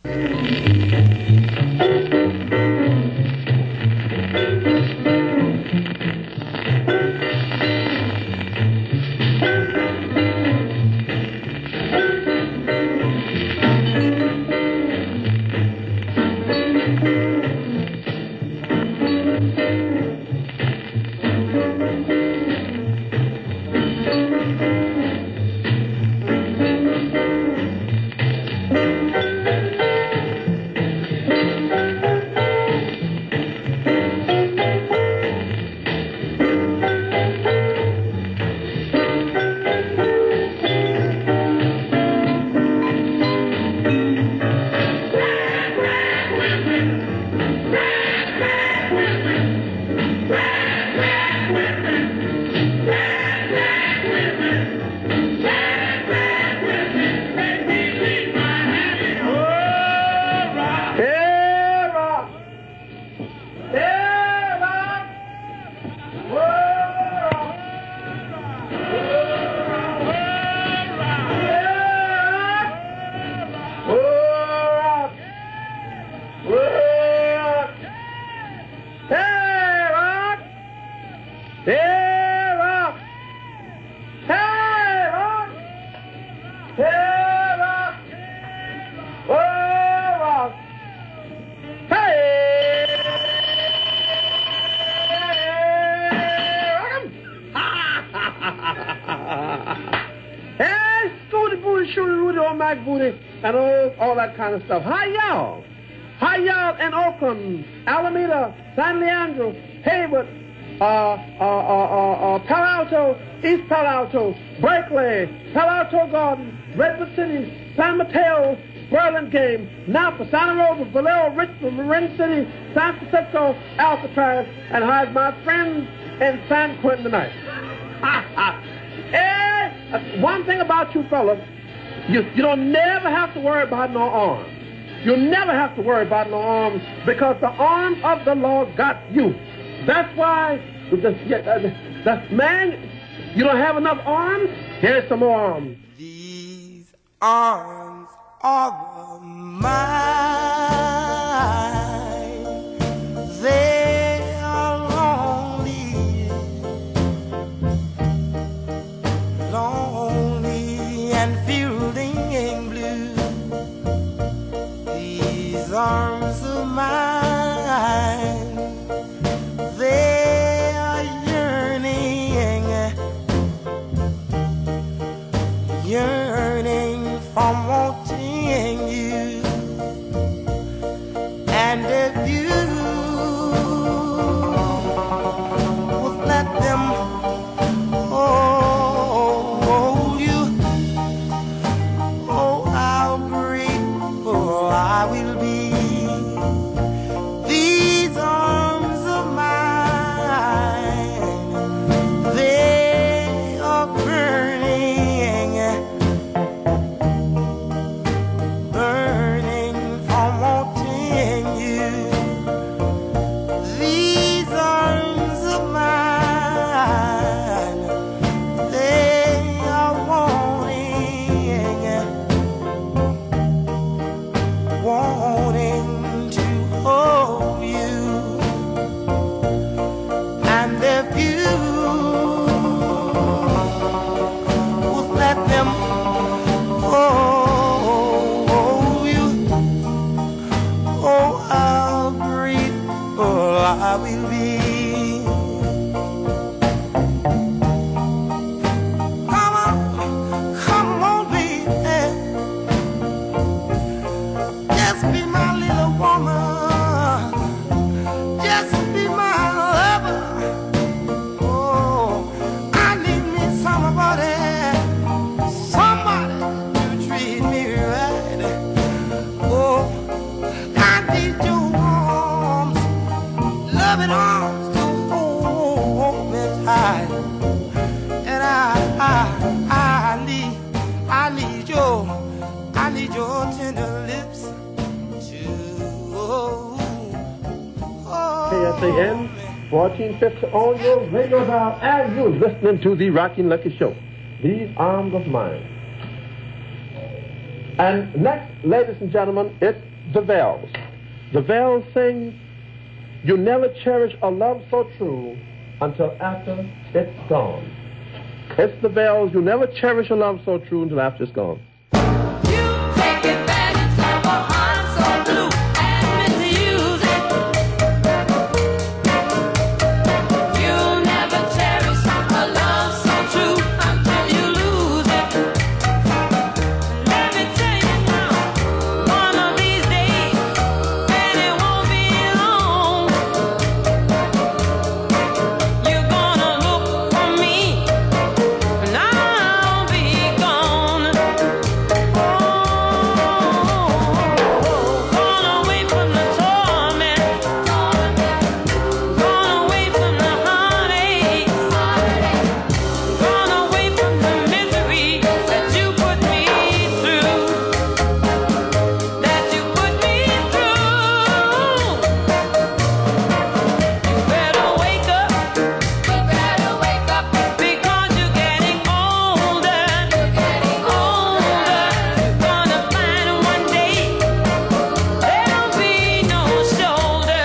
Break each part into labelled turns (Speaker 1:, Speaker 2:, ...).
Speaker 1: And all that kind of stuff. Hi, y'all. Hi, y'all in Oakland, Alameda, San Leandro, Hayward, Palo Alto, East Palo Alto, Berkeley, Palo Alto Garden, Redwood City, San Mateo, Burlingame, Napa, Santa Rosa, Vallejo, Richmond, Marin City, San Francisco, Alcatraz, and hi, my friends in San Quentin tonight. One thing about you fellas, you don't never have to worry about no arms. You'll never have to worry about no arms because the arm of the Lord got you. That's why, man, you don't have enough arms? Here's some more arms.
Speaker 2: These arms are mine. They are lonely and fielding blue. These arms of mine, they are yearning from wanting you. And if you would let them hold you, oh, how grateful I will be. These arms of mine, they are burning from wanting you. These arms of mine, they are wanting to hold you. And if you would let them hold you, oh, how grateful I will be. Come on, baby. Just be my little woman. Just be my lover. Oh, I need me somebody to treat me right. Oh, I need your arms, loving arms to hold me tight. And I need your tender lips to
Speaker 1: KSAN, 1450 on your radio dial, as you're listening to the Rocky and Lucky Show. These arms of mine. And next, ladies and gentlemen, it's the Vels. The Vels sing, "You never cherish a love so true until after it's gone." It's the Vels. You never cherish a love so true until after it's gone.
Speaker 3: You take advantage of a heart so blue and misuse it. You'll never cherish a love so true until you lose it. Let me tell you now, one of these days, and it won't be long, you're gonna look for me, and I'll be gone. Gone away from the torment, gone away from the heartache, gone away from the misery that you put me through, that you put me through. You better wake up, because you're getting older, You're gonna find one day there'll be no shoulder,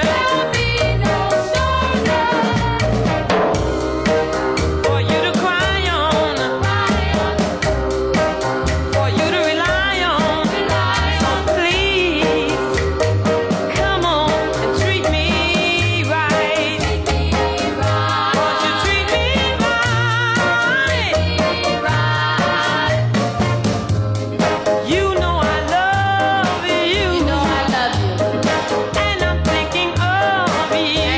Speaker 3: for you to cry on, for you to rely on. So please, come on and treat me right. Won't you treat me right? You know I love you, and I'm thinking of you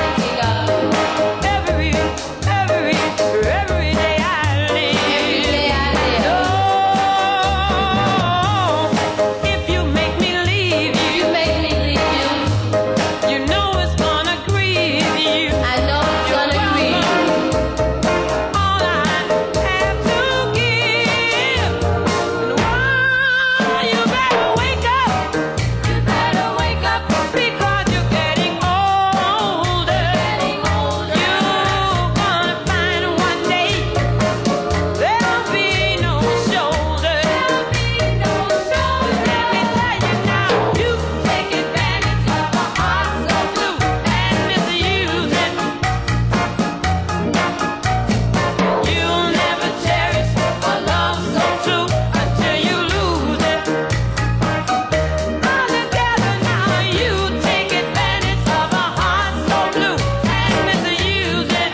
Speaker 3: every day I live. Oh, if you make me leave you, you know it's gonna grieve you. All I have to give, and why you better wake up, because you're getting older. You're gonna find one day there'll be no shoulder. Let me tell you now, you take advantage of a heart so blue and misuse it. You'll never cherish a love so true until you lose it. All together now, you take advantage of a heart so blue and misuse it.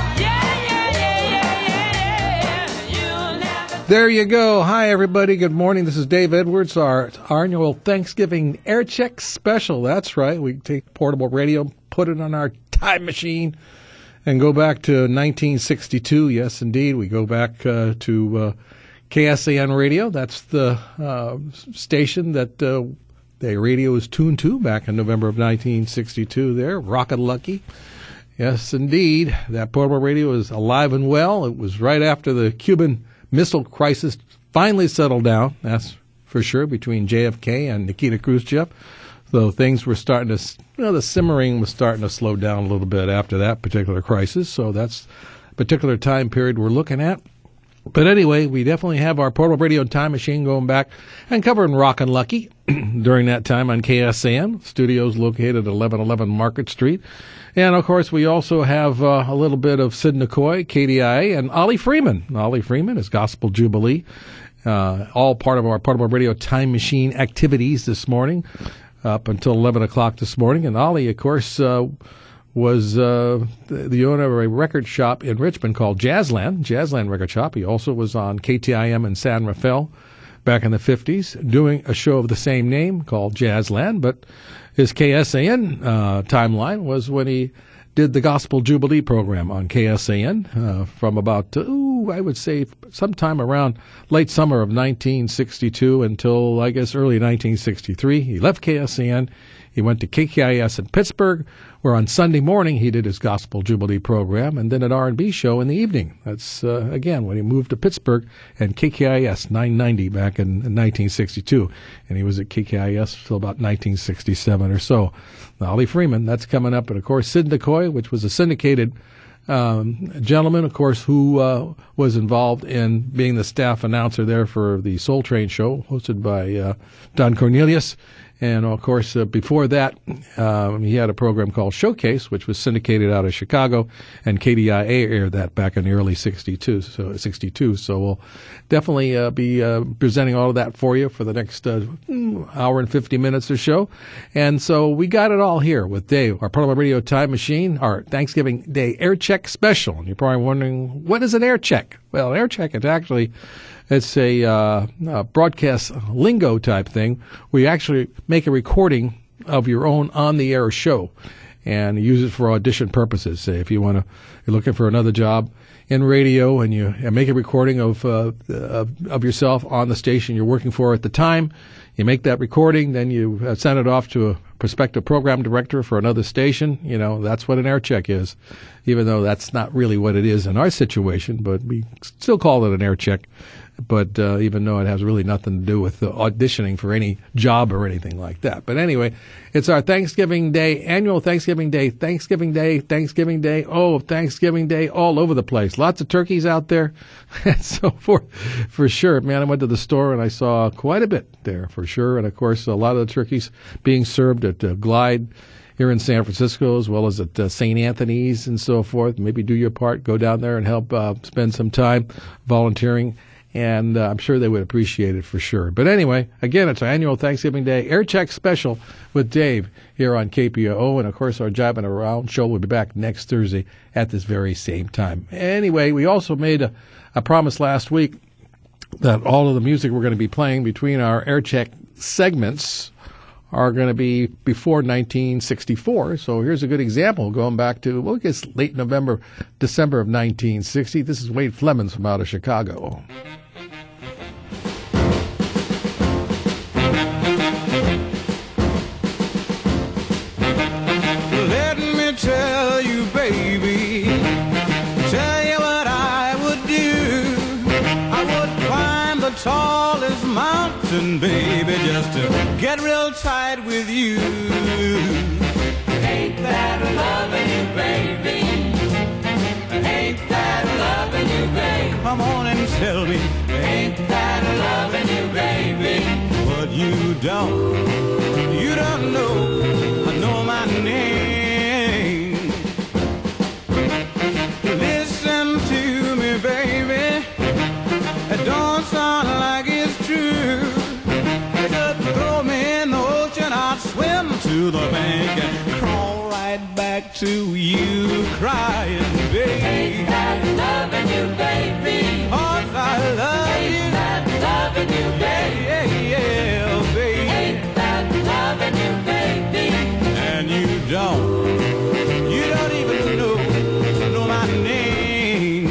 Speaker 3: Yeah. You'll never.
Speaker 4: There you go. Hi, everybody. Good morning. This is Dave Edwards, our annual Thanksgiving Air Check special. That's right. We take portable radio, put it on our time machine, and go back to 1962. Yes, indeed. We go back to KSAN Radio. That's the station that the radio was tuned to back in November of 1962 there. Rockin' Lucky. Yes, indeed. That portable radio is alive and well. It was right after the Cuban Missile Crisis finally settled down, that's for sure, between JFK and Nikita Khrushchev. So things were starting to, the simmering was starting to slow down a little bit after that particular crisis. So that's a particular time period we're looking at. But anyway, we definitely have our portable radio time machine going back and covering Rockin' Lucky during that time on KSAN. Studios located at 1111 Market Street. And, of course, we also have a little bit of Sid McCoy, KDIA, and Ollie Freeman. Ollie Freeman is Gospel Jubilee, all part of our portable radio time machine activities this morning, up until 11 o'clock this morning. And Ollie, of course, was the owner of a record shop in Richmond called Jazzland Record Shop. He also was on KTIM in San Rafael back in the 50s, doing a show of the same name called Jazzland. But his KSAN timeline was when he did the Gospel Jubilee program on KSAN from about, I would say, sometime around late summer of 1962 until, I guess, early 1963. He left KSAN. He went to KKIS in Pittsburgh, where on Sunday morning he did his Gospel Jubilee program, and then an R&B show in the evening. That's, again, when he moved to Pittsburgh and KKIS 990 back in 1962. And he was at KKIS till about 1967 or so. Ollie Freeman, that's coming up. And, of course, Sid McCoy, which was a syndicated gentleman, of course, who was involved in being the staff announcer there for the Soul Train show, hosted by Don Cornelius. And, of course, before that, he had a program called Showcase, which was syndicated out of Chicago, and KDIA aired that back in the early 62. So we'll definitely be presenting all of that for you for the next hour and 50 minutes or so. And so we got it all here with Dave, our Portable Radio Time Machine, our Thanksgiving Day Air Check Special. And you're probably wondering, what is an air check? Well, an air check is actually... It's a broadcast lingo type thing where you actually make a recording of your own on-the-air show and use it for audition purposes. Say if you're looking for another job in radio and you make a recording of yourself on the station you're working for at the time, you make that recording, then you send it off to a prospective program director for another station. You know, that's what an air check is, even though that's not really what it is in our situation, but we still call it an air check. But even though it has really nothing to do with auditioning for any job or anything like that. But anyway, it's our Thanksgiving Day, annual Thanksgiving Day, oh, Thanksgiving Day all over the place. Lots of turkeys out there. And so for sure, man, I went to the store and I saw quite a bit there for sure. And, of course, a lot of the turkeys being served at Glide here in San Francisco, as well as at St. Anthony's and so forth. Maybe do your part, go down there and help spend some time volunteering. And I'm sure they would appreciate it for sure. But anyway, again, it's our annual Thanksgiving Day Air Check Special with Dave here on KPOO. And, of course, our Jibbing Around show will be back next Thursday at this very same time. Anyway, we also made a promise last week that all of the music we're going to be playing between our Air Check segments are going to be before 1964. So here's a good example going back to, well, I guess late November, December of 1960. This is Wade Flemons from out of Chicago.
Speaker 2: Let me tell you, baby, tell you what I would do. I would climb the tallest mountain, baby, just to get real tight with you.
Speaker 3: Ain't that loving you, baby? Ain't that loving you, baby?
Speaker 2: Come on and tell me,
Speaker 3: Ain't that loving you, baby?
Speaker 2: but you don't know my name. Listen to me, baby, it don't sound like it's true. Just throw me in the ocean, I'd swim to the bank and crawl right back to you, crying, baby.
Speaker 3: Ain't that loving you, baby?
Speaker 2: 'Cause I love you.
Speaker 3: Ain't that loving you, baby?
Speaker 2: Yeah, baby.
Speaker 3: Ain't that loving you, baby?
Speaker 2: And you don't even know my name.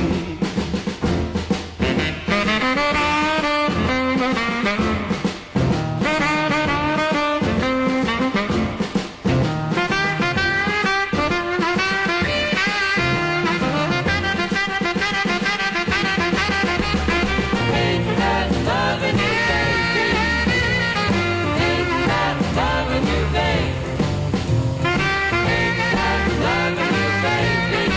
Speaker 3: Ain't that loving you, baby? Ain't that loving you, baby? Ain't that loving you, baby?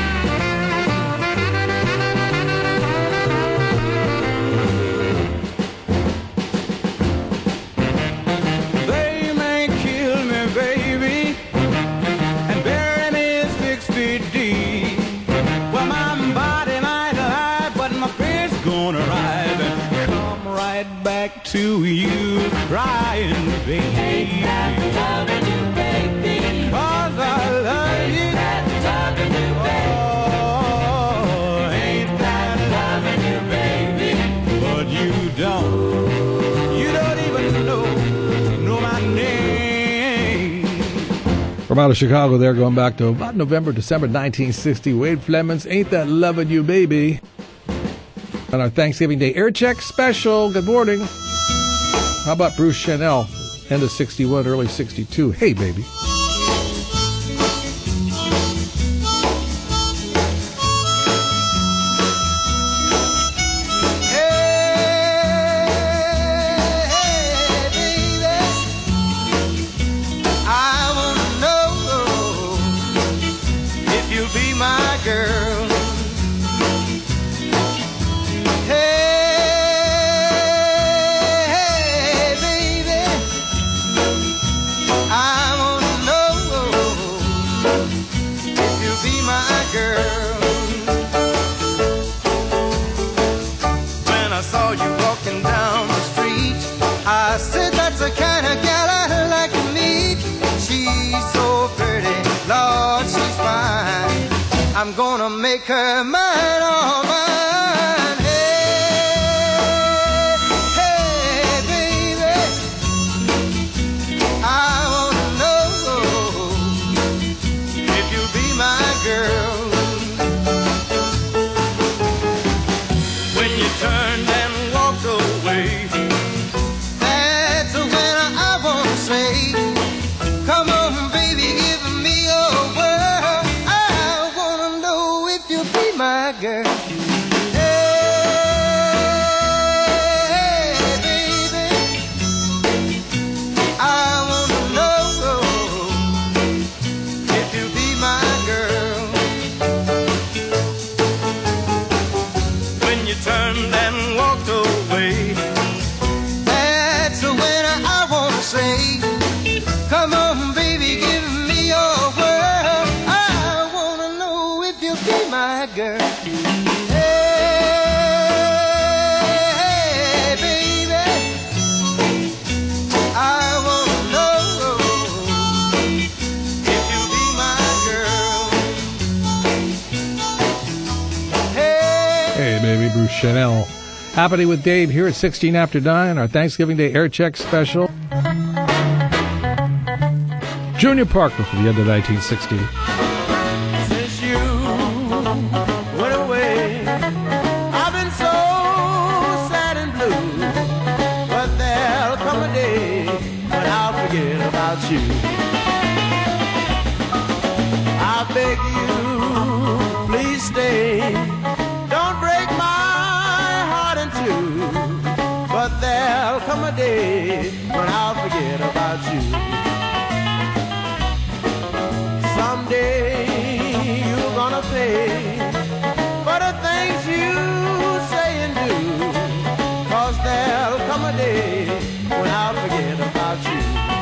Speaker 2: They may kill me, baby, and bury me 6 feet deep. Well, my body might lie, but my face gonna rise and come right back to you, crying, baby.
Speaker 3: Loving you, baby.
Speaker 2: 'Cause I love you.
Speaker 3: That loving you, baby.
Speaker 2: Oh, ain't that
Speaker 3: Loving you, baby.
Speaker 2: but you don't even know my name.
Speaker 4: From out of Chicago there, going back to about November, December 1960, Wade Flemons, Ain't That Lovin' You, Baby? On our Thanksgiving Day Air Check Special. Good morning. How about Bruce Chanel, end of 61, early 62? Hey, baby.
Speaker 2: I wanna know if you'll be my girl. gonna make her mine, all mine. Hey, hey, baby, I wanna know if you'll be my girl. When you turned and walked away, that's when I wanna say, come on, baby, give me your world. I wanna know if you'll be my girl. Hey, baby, I wanna know if you'll be my girl. When you turned and walked away, that's when I wanna say, come on, baby, give me your world. I wanna know if you'll be my girl. Hey, baby, I wanna know if you'll be my girl.
Speaker 4: Hey, baby, Bruce Chanel. Happening with Dave here at 16 after 9, our Thanksgiving Day Air Check special. Junior Parker from the end of 1960.
Speaker 2: Since you went away, I've been so sad and blue. But there'll come a day when I'll forget about you. I beg you, please stay. Don't break my heart in two. But there'll come a day when I'll forget about you. Someday you're gonna pay for the things you say and do, 'cause there'll come a day when I'll forget about you.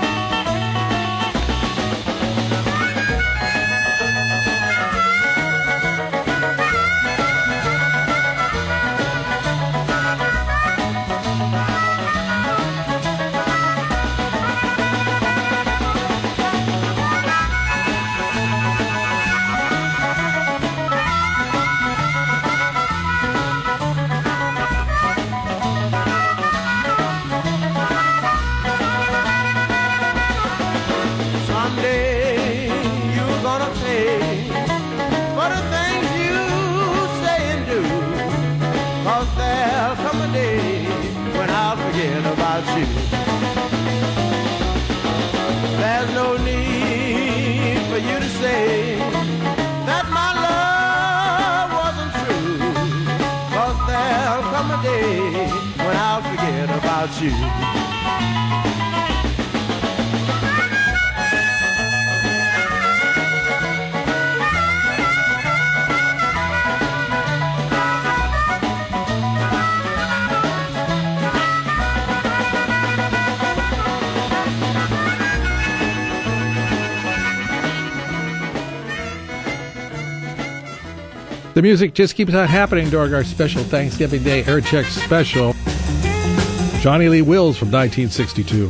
Speaker 2: Someday you're gonna pay for the things you say and do, 'cause there'll come a day when I'll forget about you. There's no need for you to say that my love wasn't true, 'cause there'll come a day when I'll forget about you.
Speaker 4: The music just keeps on happening during our special Thanksgiving Day Air Check special. Johnny Lee Wills from 1962.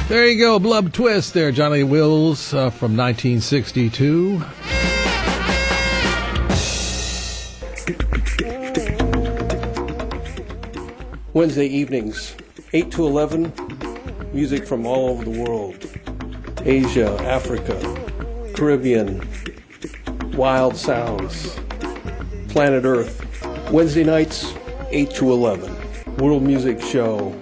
Speaker 4: There you go, Blub Twist there, Johnny Wills from 1962.
Speaker 5: Wednesday evenings, 8 to 11, music from all over the world. Asia, Africa, Caribbean, wild sounds, planet Earth. Wednesday nights, 8 to 11, World Music Show.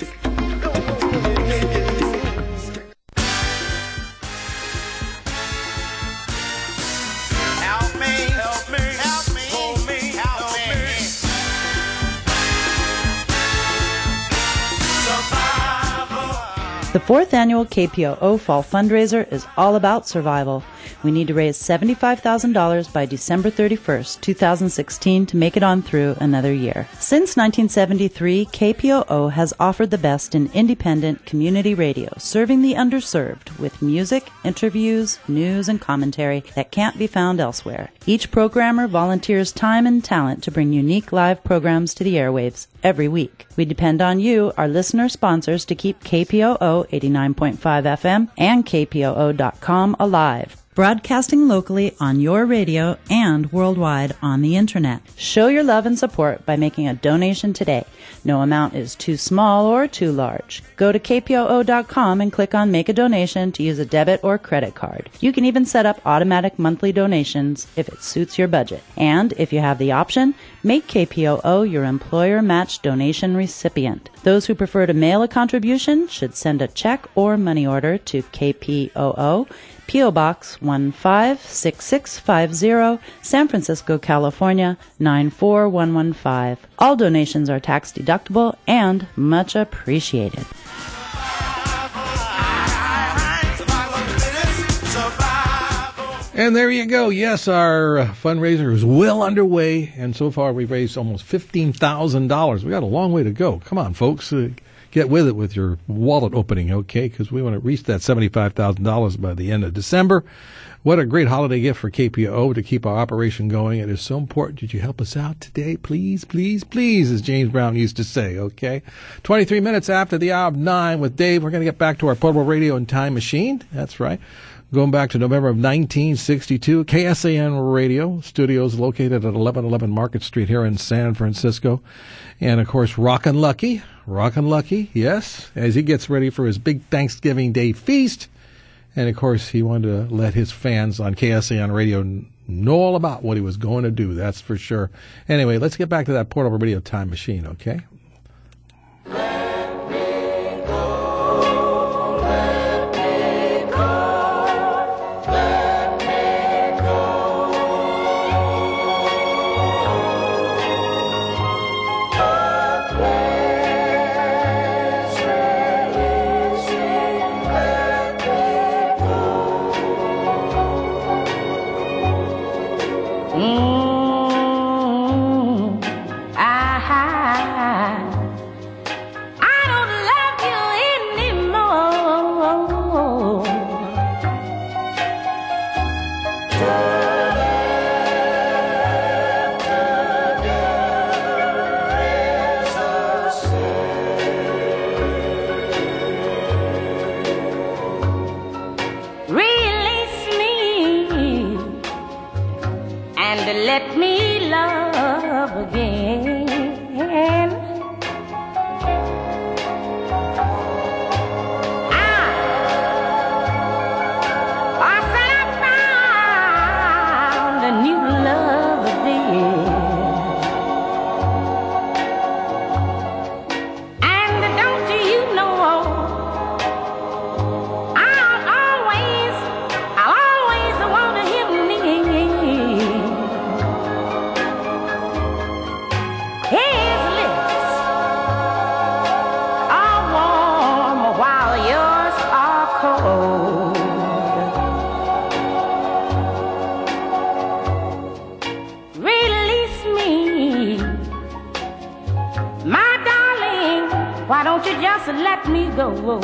Speaker 6: The fourth annual KPOO Fall Fundraiser is all about survival. We need to raise $75,000 by December 31st, 2016 to make it on through another year. Since 1973, KPOO has offered the best in independent community radio, serving the underserved with music, interviews, news, and commentary that can't be found elsewhere. Each programmer volunteers time and talent to bring unique live programs to the airwaves every week. We depend on you, our listener sponsors, to keep KPOO 89.5 FM and KPOO.com alive. Broadcasting locally on your radio and worldwide on the internet. Show your love and support by making a donation today. No amount is too small or too large. Go to kpoo.com and click on Make a Donation to use a debit or credit card. You can even set up automatic monthly donations if it suits your budget. And if you have the option, make KPOO your employer-matched donation recipient. Those who prefer to mail a contribution should send a check or money order to KPOO, P.O. Box 156650, San Francisco, California 94115. All donations are tax deductible and much appreciated.
Speaker 4: And there you go. Yes, our fundraiser is well underway, and so far we've raised almost $15,000. We got a long way to go. Come on, folks. Get with it with your wallet opening, okay? Because we want to reach that $75,000 by the end of December. What a great holiday gift for KPOO to keep our operation going. It is so important that you help us out today. Please, please, please, as James Brown used to say, okay? 23 minutes after the hour of 9 with Dave. We're going to get back to our portable radio and time machine. That's right. Going back to November of 1962, KSAN Radio Studios located at 1111 Market Street here in San Francisco. And, of course, Rockin' Lucky, yes, as he gets ready for his big Thanksgiving Day feast. And, of course, he wanted to let his fans on KSAN Radio know all about what he was going to do, that's for sure. Anyway, let's get back to that portable radio time machine, okay?
Speaker 3: Why don't you just let me go?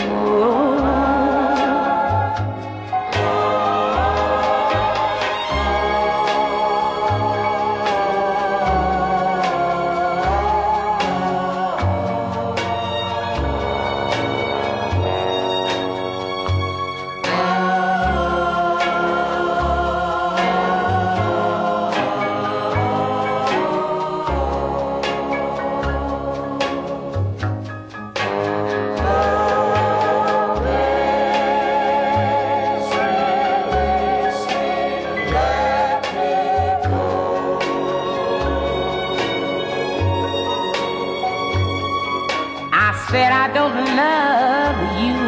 Speaker 3: said I don't love you.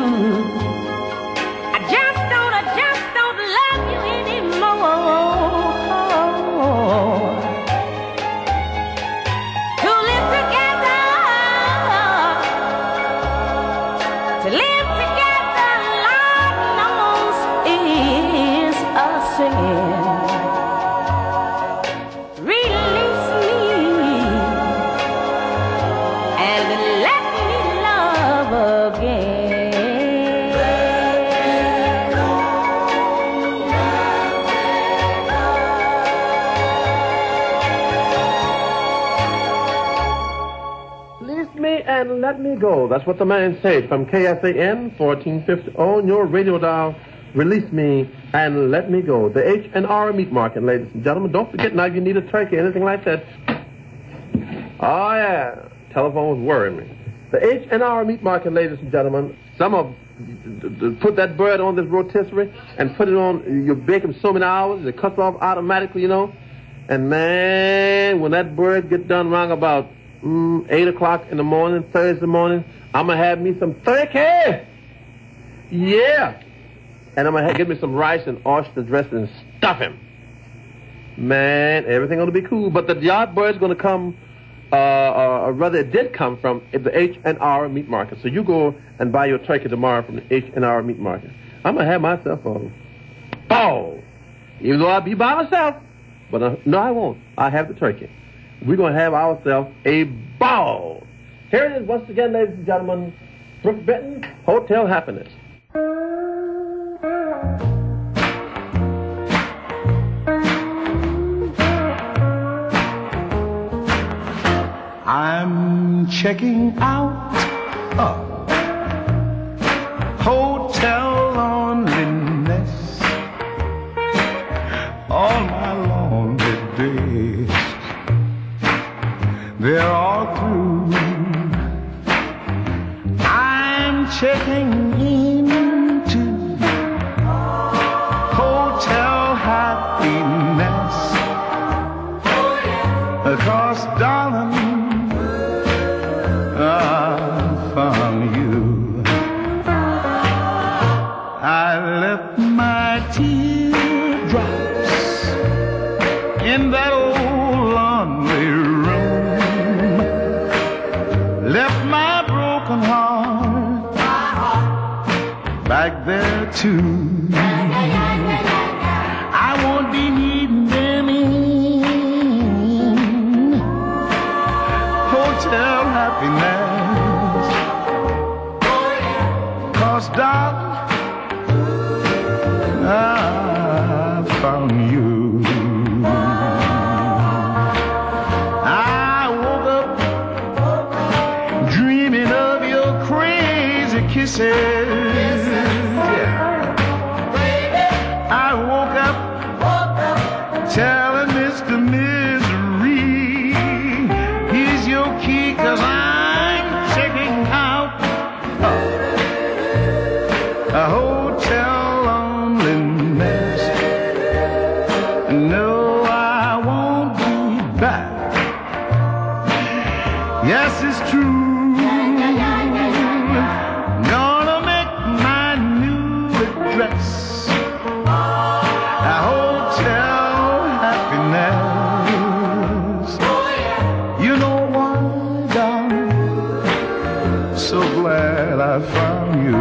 Speaker 3: I just don't love you anymore. To live together, Lord knows is a sin. Release me and let me love again.
Speaker 1: Release me and let me go. That's what the man said from KSAN 1450 on your radio dial. Release me and let me go. The H&R Meat Market, ladies and gentlemen. Don't forget now if you need a turkey, anything like that. Oh, yeah. Telephone's worrying me. The H&R Meat Market, ladies and gentlemen. Some of put that bird on this rotisserie and put it on, you bake them so many hours, it cuts off automatically, you know. And, man, when that bird gets done wrong about 8 o'clock in the morning, Thursday morning, I'm going to have me some turkey. Yeah. And I'm going to get me some rice and oyster dressing and stuff him. Man, everything going to be cool. But the yard bird's going to come, or rather it did come from the H&R Meat Market. So you go and buy your turkey tomorrow from the H&R Meat Market. I'm going to have myself a ball. Even though I'll be by myself. But no, I won't. I have the turkey. We're going to have ourselves a ball. Here it is once again, ladies and gentlemen. Brooke Benton, Hotel Happiness.
Speaker 2: I'm checking out a hotel loneliness. All my lonely days, they're all through. I'm checking into hotel happiness. 'Cause, darling, I found you. I left my teardrops in that old lonely room. Left my broken heart back there too. I won't be needing them in hotel happiness. 'Cause, darling, I found you. I woke up dreaming of your crazy kisses. I woke up telling Mr. Misery he's your key, 'cause I'm checking out a hotel loneliness. No, I won't be back. Yes, it's true. Gonna make my new address a hotel happiness. You know why, darling? So glad I found you.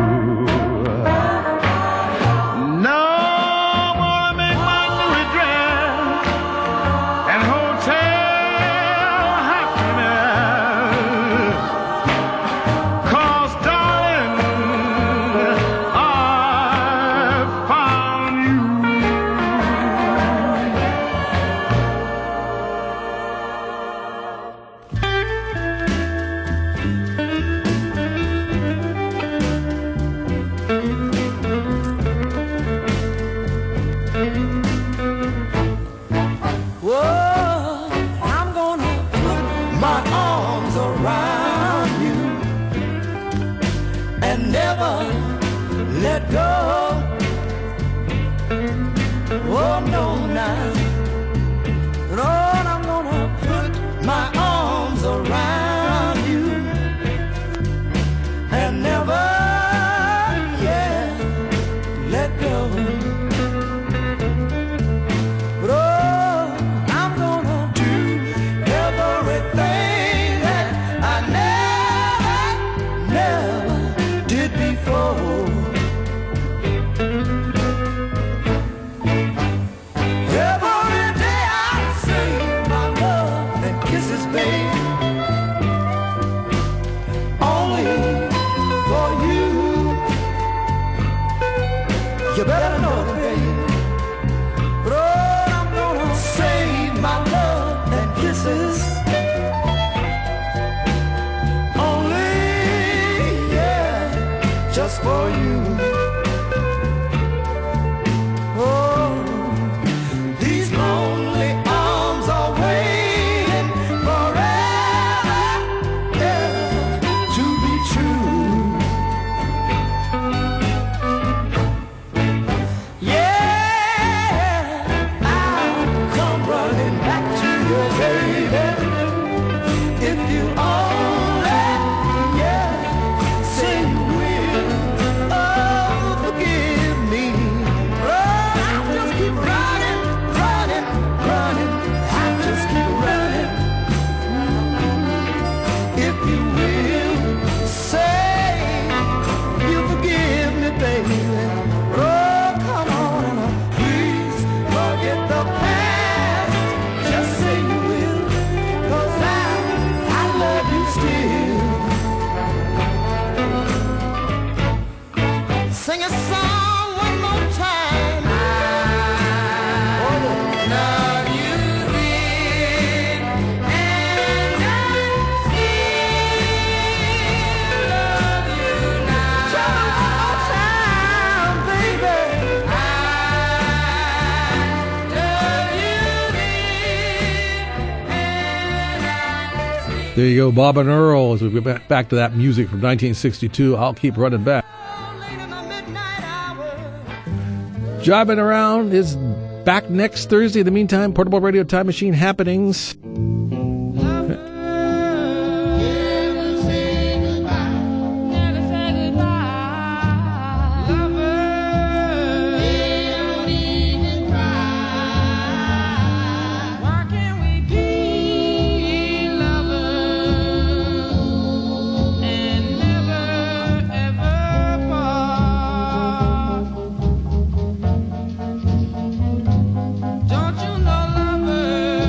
Speaker 2: You better know it, baby. But oh, I'm gonna save my love and kisses. Only, yeah, just for you. Oh, these lonely arms are waiting forever, yeah, to be true. Yeah, I'll come running back to you, baby, if you only, yeah, say you will. Oh, forgive me. Oh, I'll just keep running, running, running. I'll just keep running. If you will, say you forgive me, baby. Oh, come on, please forget the past. Just say you will, 'cause I love you still. Sing a song one more time. I love you then, and I still love you now. Try one more time, baby. I love you then, and I still.
Speaker 4: There you go, Bob and Earl, as we get back to that music from 1962, I'll Keep Running Back.
Speaker 2: Late in the midnight hour.
Speaker 4: Jiving Around is back next Thursday. In the meantime, Portable Radio Time Machine happenings.
Speaker 3: Don't you know, lover?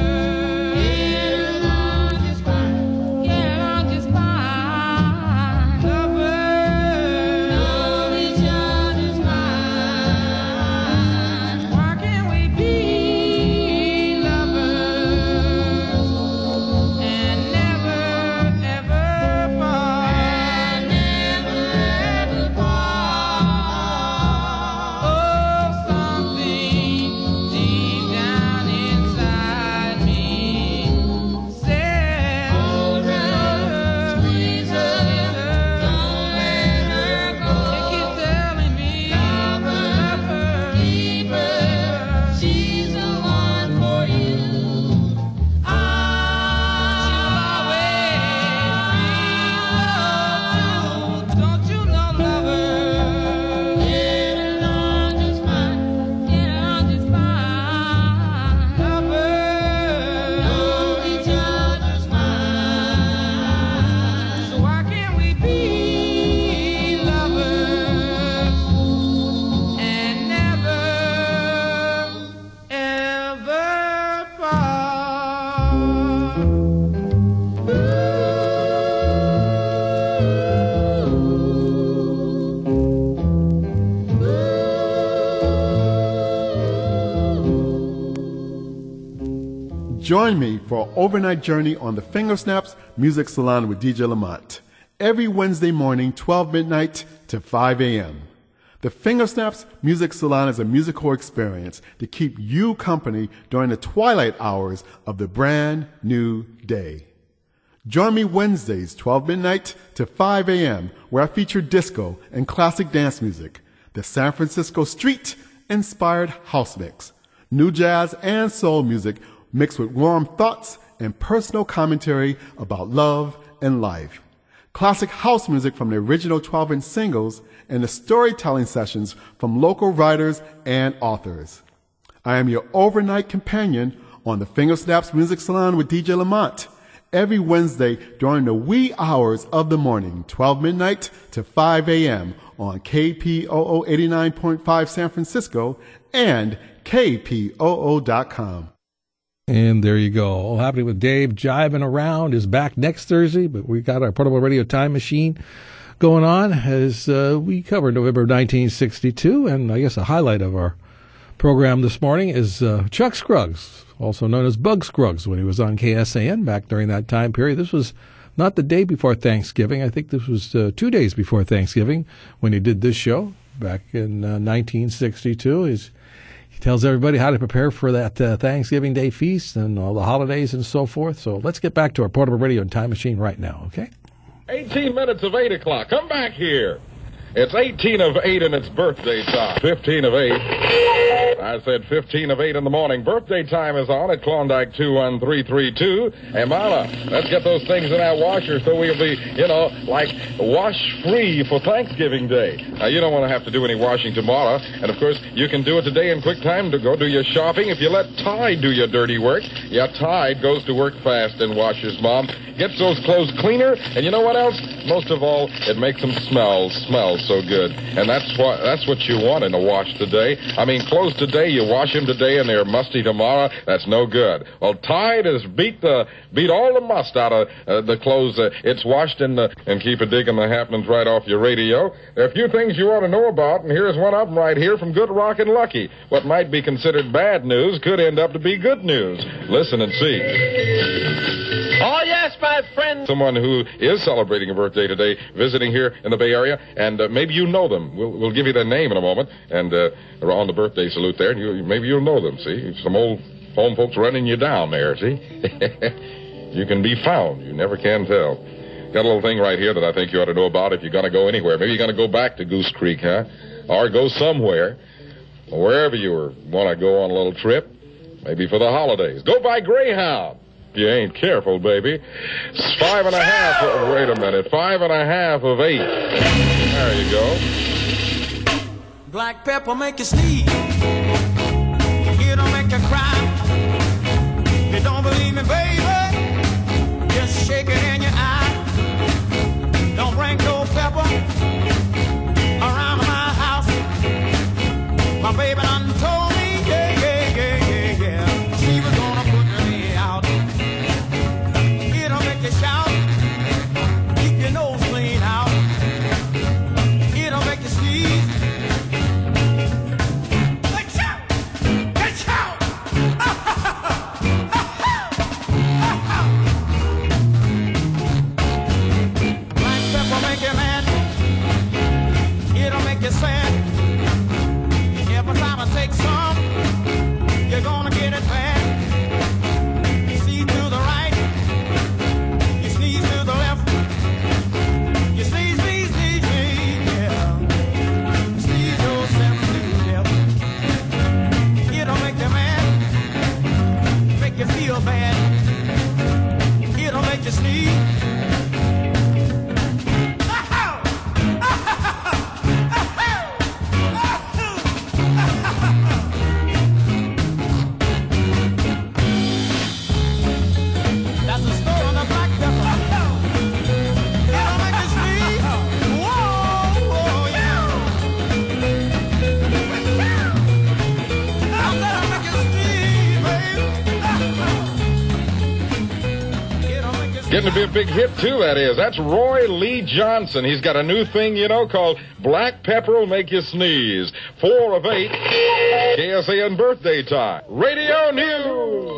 Speaker 7: Join me for an overnight journey on the Fingersnaps Music Salon with DJ Lamont. Every Wednesday morning, 12 midnight to 5 a.m. The Fingersnaps Music Salon is a musical experience to keep you company during the twilight hours of the brand new day. Join me Wednesdays, 12 midnight to 5 a.m., where I feature disco and classic dance music, the San Francisco street-inspired house mix, new jazz and soul music mixed with warm thoughts and personal commentary about love and life, classic house music from the original 12-inch singles, and the storytelling sessions from local writers and authors. I am your overnight companion on the Fingersnaps Music Salon with DJ Lamont, every Wednesday during the wee hours of the morning, 12 midnight to 5 a.m. on KPOO 89.5 San Francisco and KPOO.com.
Speaker 4: And there you go. All happening with Dave. Jiving Around is back next Thursday, but we got our portable radio time machine going on as we covered November 1962, and I guess a highlight of our program this morning is Chuck Scruggs, also known as Bug Scruggs, when he was on KSAN back during that time period. This was not the day before Thanksgiving. I think this was 2 days before Thanksgiving when he did this show back in 1962. He tells everybody how to prepare for that Thanksgiving Day feast and all the holidays and so forth. So let's get back to our portable radio and time machine right now, okay?
Speaker 8: 18 minutes of 8 o'clock. Come back here. It's 18 of 8 and it's birthday time. 15 of 8. I said 15 of 8 in the morning. Birthday time is on at Klondike 21332. Hey, Mama, let's get those things in our washer so we'll be, like wash-free for Thanksgiving Day. Now, you don't want to have to do any washing tomorrow. And, of course, you can do it today in quick time to go do your shopping. If you let Tide do your dirty work, Tide goes to work fast and washes, Mom. Gets those clothes cleaner, and you know what else? Most of all, it makes them smell so good. And that's what you want in a wash today. I mean, clothes today, you wash them today and they're musty tomorrow. That's no good. Well, Tide has beat all the must out of the clothes. It's washed and keep a digging the happenings right off your radio. There are a few things you ought to know about, and here's one of them right here from Good Rockin' Lucky. What might be considered bad news could end up to be good news. Listen and see.
Speaker 1: Oh, yes, my friend.
Speaker 8: Someone who is celebrating a birthday today, visiting here in the Bay Area, and maybe you know them. We'll give you their name in a moment, and on the birthday salute there, and maybe you'll know them, see? Some old home folks running you down there, see? You can be found. You never can tell. Got a little thing right here that I think you ought to know about if you're going to go anywhere. Maybe you're going to go back to Goose Creek, huh? Or go somewhere, or wherever you want to go on a little trip, maybe for the holidays. Go by Greyhound. You ain't careful, baby. It's 5.5. Wait a minute. 5.5 of 8. There you go.
Speaker 2: Black pepper make you sneeze. It'll make you cry. If you don't believe me, baby, just shake it in your eye. Don't bring no pepper around my house. My baby done told me, yeah. She was gonna put me out. It'll make you shout. Keep your nose clean out. It'll make you sneeze. You sad. Every time I take some, you're gonna get it bad. You sneeze to the right, you sneeze to the left. You sneeze, yeah. Sneeze yourself to death. It'll make you mad, make you feel bad. It'll make you sneeze.
Speaker 8: Getting to be a big hit, too, that is. That's Roy Lee Johnson. He's got a new thing, called Black Pepper Will Make You Sneeze. 4 of 8, KSAN birthday time. Radio News.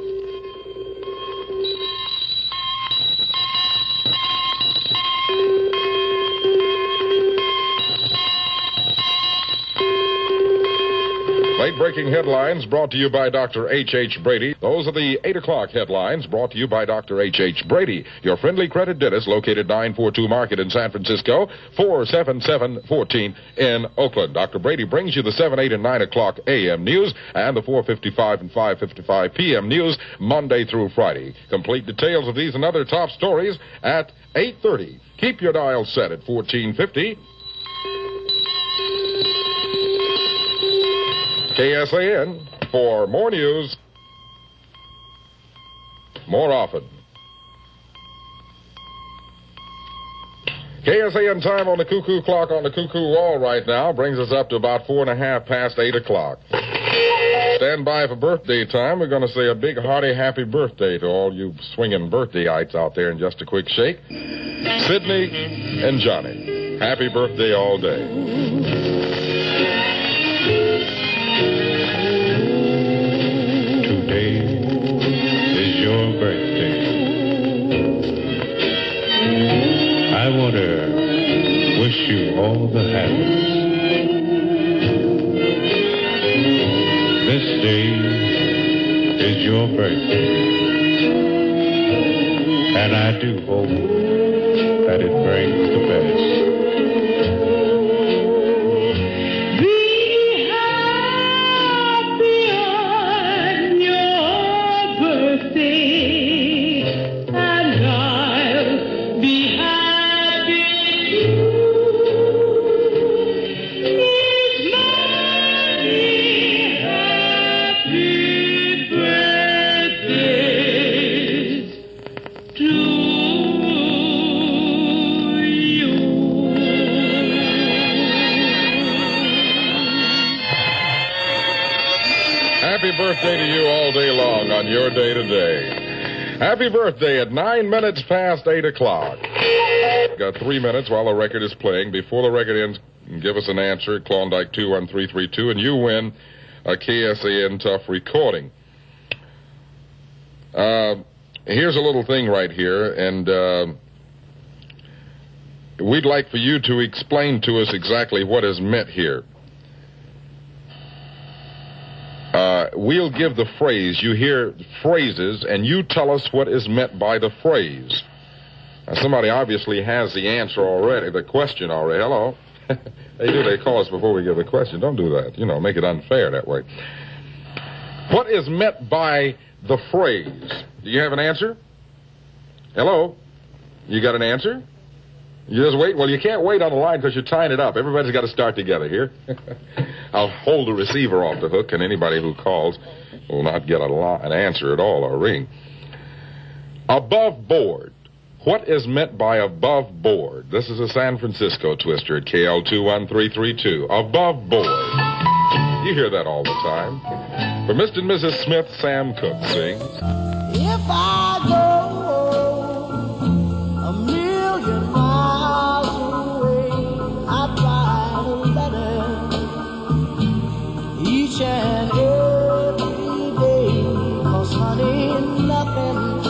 Speaker 8: Late-breaking headlines brought to you by Dr. H.H. Brady. Those are the 8 o'clock headlines brought to you by Dr. H.H. Brady, your friendly credit dentist located 942 Market in San Francisco, 47714 in Oakland. Dr. Brady brings you the 7, 8, and 9 o'clock a.m. news and the 4:55 and 5:55 p.m. news Monday through Friday. Complete details of these and other top stories at 8:30. Keep your dial set at 1450. KSAN for more news, more often. KSAN time on the cuckoo clock on the cuckoo wall right now brings us up to about 4.5 past 8 o'clock. Stand by for birthday time. We're going to say a big, hearty, happy birthday to all you swinging birthdayites out there in just a quick shake. Sidney and Johnny. Happy birthday all day.
Speaker 9: Today is your birthday. I want to wish you all the happiness. This day is your birthday. And I do hope that it brings the best.
Speaker 8: Happy birthday to you all day long on your day today. Happy birthday at 9 minutes past 8 o'clock. Got 3 minutes while the record is playing. Before the record ends, give us an answer at Klondike 21332, and you win a KSAN Tough recording. Here's a little thing right here, and we'd like for you to explain to us exactly what is meant here. We'll give the phrase. You hear phrases, and you tell us what is meant by the phrase. Now, somebody obviously has the answer already, the question already. Hello? They call us before we give the question. Don't do that. Make it unfair that way. What is meant by the phrase? Do you have an answer? Hello? You got an answer? You just wait? Well, you can't wait on the line because you're tying it up. Everybody's got to start together here. I'll hold the receiver off the hook, and anybody who calls will not get an answer at all or ring. Above board. What is meant by above board? This is a San Francisco twister at KL21332. Above board. You hear that all the time. For Mr. and Mrs. Smith, Sam Cooke sings.
Speaker 10: If I go a million miles away, I'd write a letter each and every day. 'Cause honey, nothing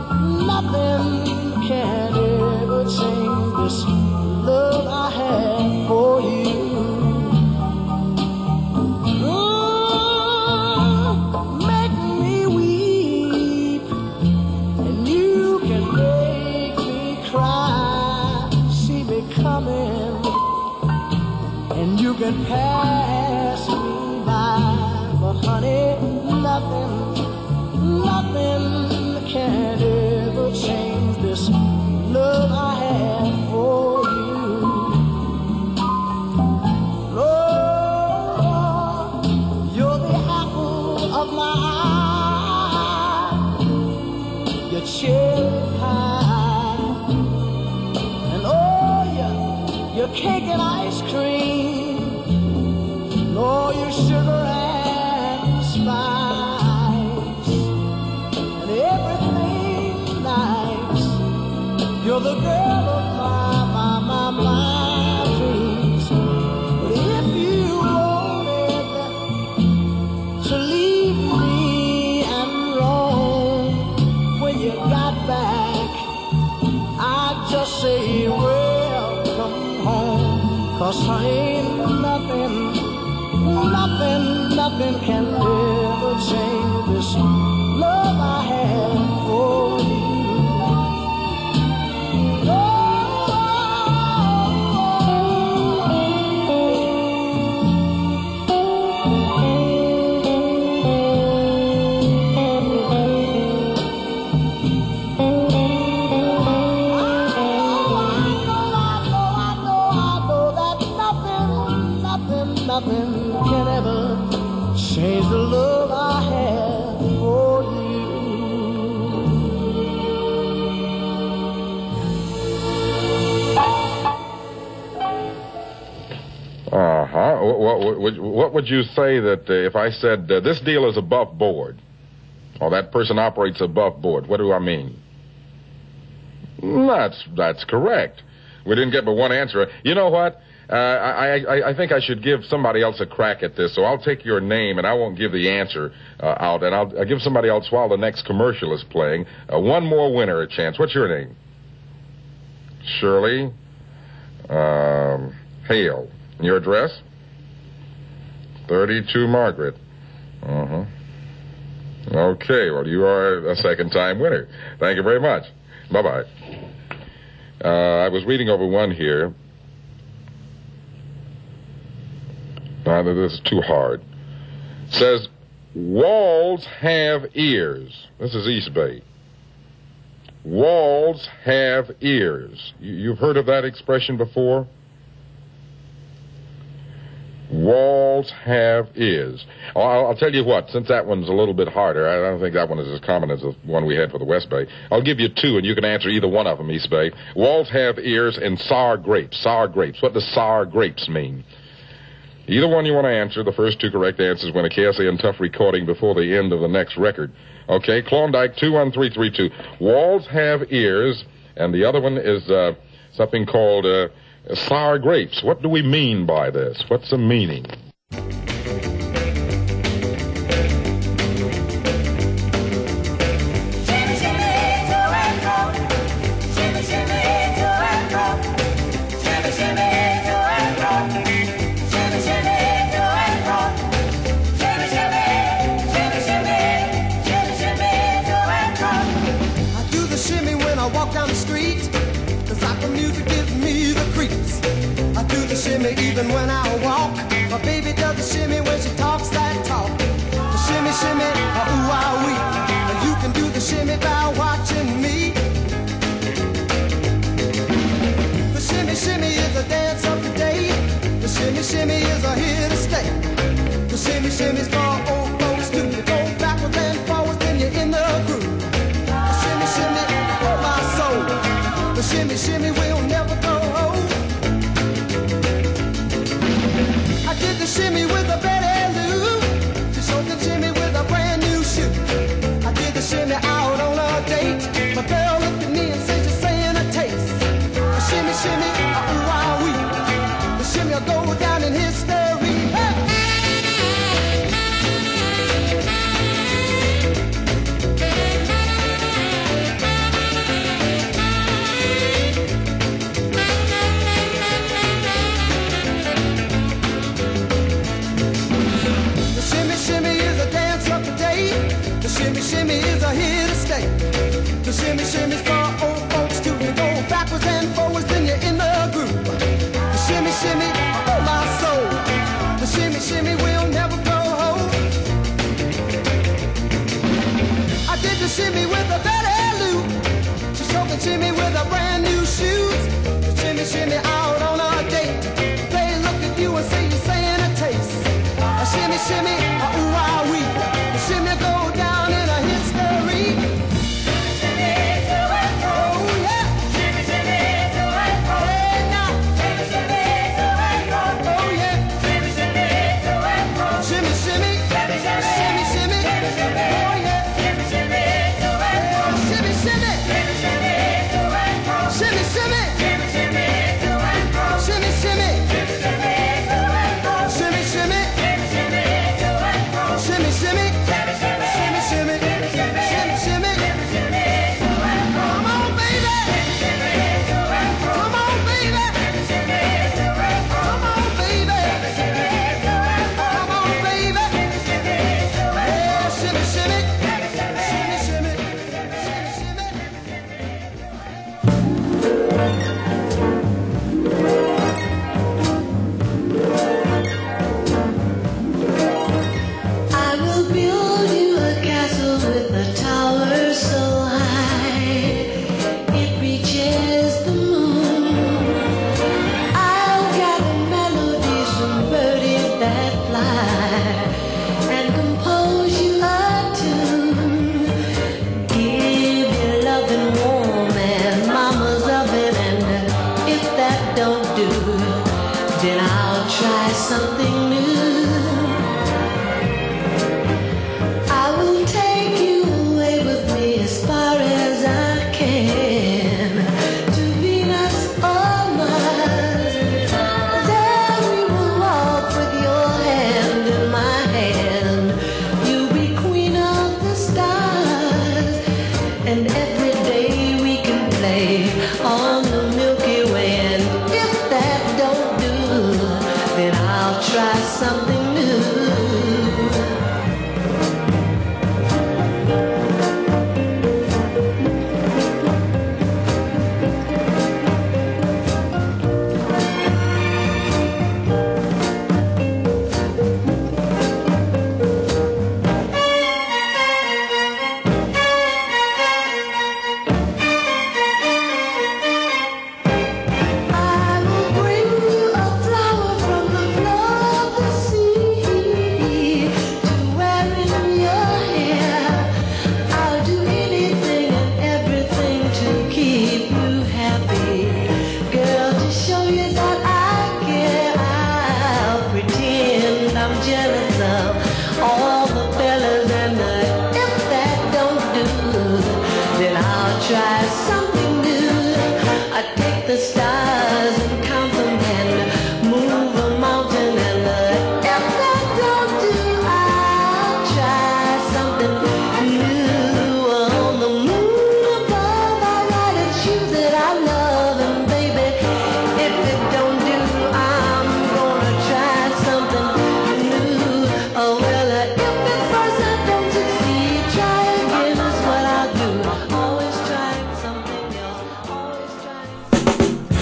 Speaker 10: can ever change this love I have for you. Make me weep, and you can make me cry. See me coming, and you can pass me by. But honey, nothing can ever change this love I have for you. Lord, you're the apple of my eye, your cherry pie, and oh, your cake and ice cream, and all your sugar and spice, and everything nice. You're the girl of my dreams. But if you wanted to leave me and roam, when you got back, I'd just say, welcome home. 'Cause honey, nothing can ever change this love I have for you. Nothing can ever change the love I have for you.
Speaker 8: What would you say that if I said this deal is above board, or that person operates above board? What do I mean? That's correct. We didn't get but one answer. You know what? I think I should give somebody else a crack at this, so I'll take your name, and I won't give the answer out, and I'll give somebody else while the next commercial is playing. One more winner a chance. What's your name? Shirley Hale. Your address? 32 Margaret. Uh-huh. Okay, well, you are a second-time winner. Thank you very much. Bye-bye. I was reading over one here. This is too hard. It says, walls have ears. This is East Bay. Walls have ears. You've heard of that expression before? Walls have ears. I'll tell you what, since that one's a little bit harder, I don't think that one is as common as the one we had for the West Bay. I'll give you two, and you can answer either one of them, East Bay. Walls have ears and sour grapes. Sour grapes. What does sour grapes mean? Either one you want to answer. The first two correct answers win a KSAN Tough recording before the end of the next record. Okay, Klondike 21332. Walls have ears, and the other one is something called sour grapes. What do we mean by this? What's the meaning?
Speaker 10: Even when I walk, my baby does the shimmy when she talks that talk. The shimmy, shimmy, ooh, ah, wee. You can do the shimmy by watching me. The shimmy, shimmy is a dance of the day. The shimmy, shimmy is a here to stay. The shimmy, shimmy's for old folks too. You go backwards and forwards, then you're in the groove. The shimmy, shimmy, oh my soul. The shimmy, shimmy will never go old. I did the shimmy with a Betty Lou. She showed the shimmy with a brand new shoe. I did the shimmy out on a date. My girl looked at me and said she's saying a taste. The shimmy, shimmy, ooh, ah, wee. The shimmy will go down in history. Hey! Shimmy, shimmy is a here to stay. The shimmy, shimmy's for old folks too. You go backwards and forwards, then you're in the groove. The shimmy, shimmy, oh my soul. The shimmy, shimmy will never grow old. I did the shimmy with a Betty Lou. She showed the shimmy with a brand new shoes. The shimmy, shimmy out on a date. They look at you and say you're saying a taste. A shimmy, shimmy, ooh, ah, wee. The shimmy go down in a history. Shimmy, shimmy, to and fro. Oh, yeah. Shimmy, shimmy, to and fro. Hey, now. Shimmy, shimmy, to and fro. Oh, yeah. Shimmy, shimmy, to and fro. Shimmy, shimmy. Shimmy, shimmy. Shimmy, shimmy. Shimmy, shimmy. Oh, yeah. Shimmy, shimmy, to and fro. Shimmy, shimmy. Shimmy, shimmy, to and fro. Shimmy, shimmy. Shimmy, shimmy, to and fro. Shimmy, shimmy. Shimmy, shimmy, to and fro. Shimmy, shimmy. Shimmy, shimmy, to and fro. Shimmy, shimmy.
Speaker 11: I will take you away with me as far as I can.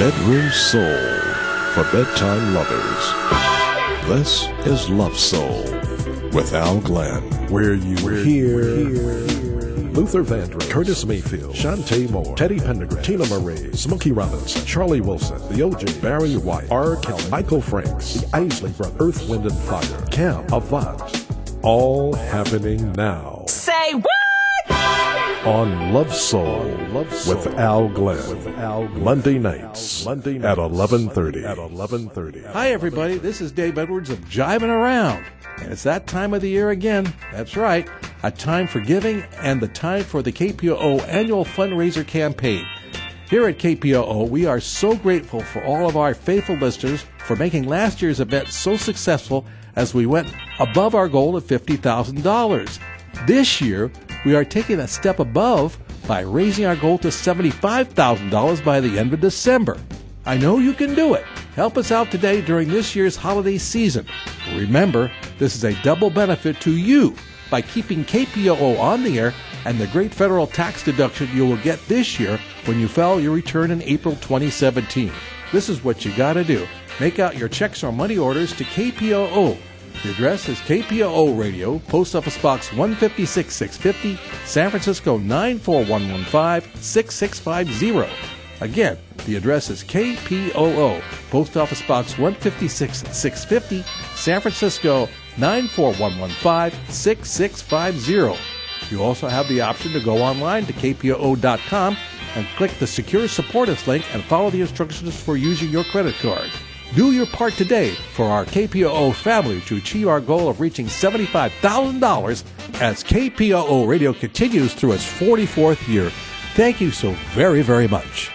Speaker 11: Bedroom Soul for bedtime lovers. This is Love Soul with Al Glenn. Where you hear Luther Vandross, Curtis Mayfield, Shantae Moore, Teddy Pendergrass, Tina Marie, Smokey Robinson, Charlie Wilson, The O.J., Barry White, R. Kelly, Michael Franks, The Isley Brothers, Earth, Wind and Fire, Cam, Avant. All happening now.
Speaker 3: Say what?
Speaker 11: On Love Soul, with Al Glenn. Monday nights at 11:30.
Speaker 4: Hi, everybody. This is Dave Edwards of Jiving Around. And it's that time of the year again. That's right. A time for giving and the time for the KPOO annual fundraiser campaign. Here at KPOO, we are so grateful for all of our faithful listeners for making last year's event so successful as we went above our goal of $50,000. This year, we are taking a step above by raising our goal to $75,000 by the end of December. I know you can do it. Help us out today during this year's holiday season. Remember, this is a double benefit to you by keeping KPOO on the air and the great federal tax deduction you will get this year when you file your return in April 2017. This is what you got to do. Make out your checks or money orders to KPOO. The address is KPOO Radio, Post Office Box 156-650, San Francisco 94115-6650. Again, the address is KPOO, Post Office Box 156-650, San Francisco 94115-6650. You also have the option to go online to kpoo.com and click the Secure Support Us link and follow the instructions for using your credit card. Do your part today for our KPOO family to achieve our goal of reaching $75,000 as KPOO Radio continues through its 44th year. Thank you so very, very much.